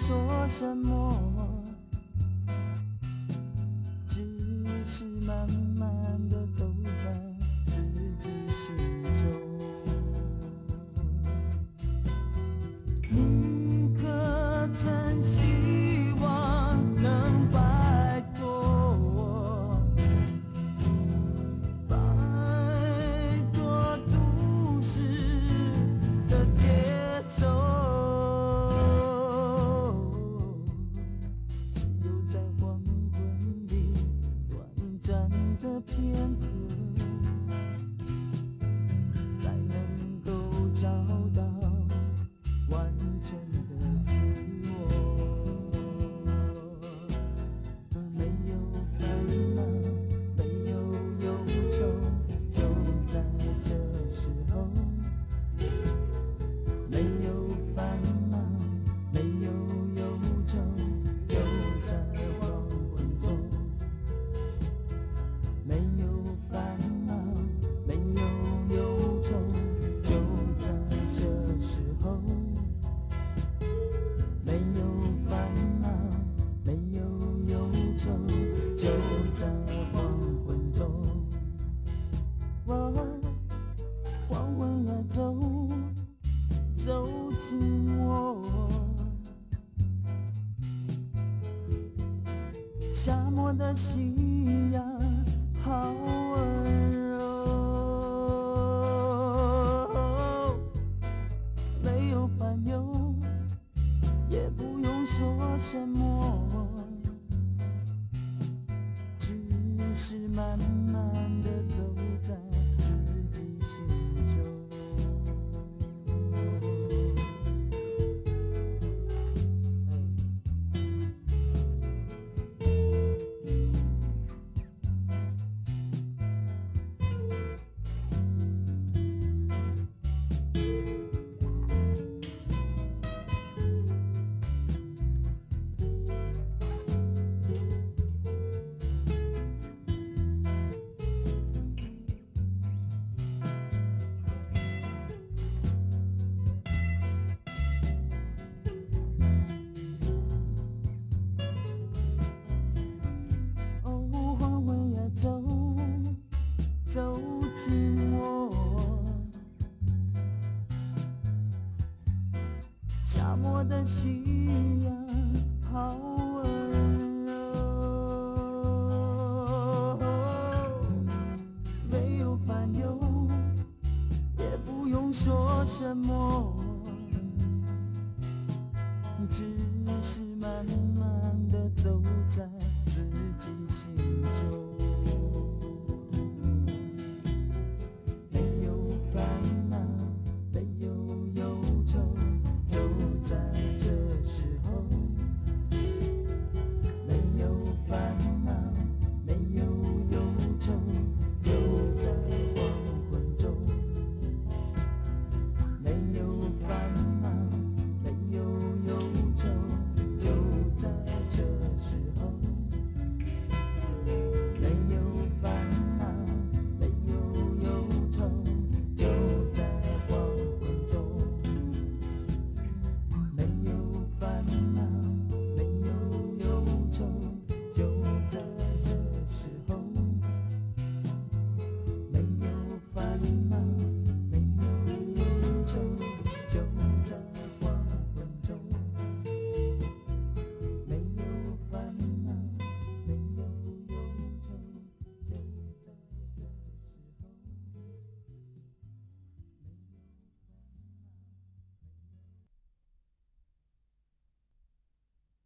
说什么，只是慢慢地走在自己心中。一颗曾希望能摆脱，摆脱都市的节奏，只有在黄昏里短暂的片刻，才能够找到完全的自我。没有烦恼，没有忧愁，就在这时候。没有烦恼，没有忧愁，就在黄昏中。没有烦恼，没有忧愁，就在这时候。没有烦恼，没有忧愁，就在黄昏中。黄昏啊，走进我，夏末的夕阳好温柔，没有烦忧，也不用说什么，只是慢慢地走在自己心中。走进我，夏末的夕阳好温柔，没有烦忧，也不用说什么，只是慢慢地走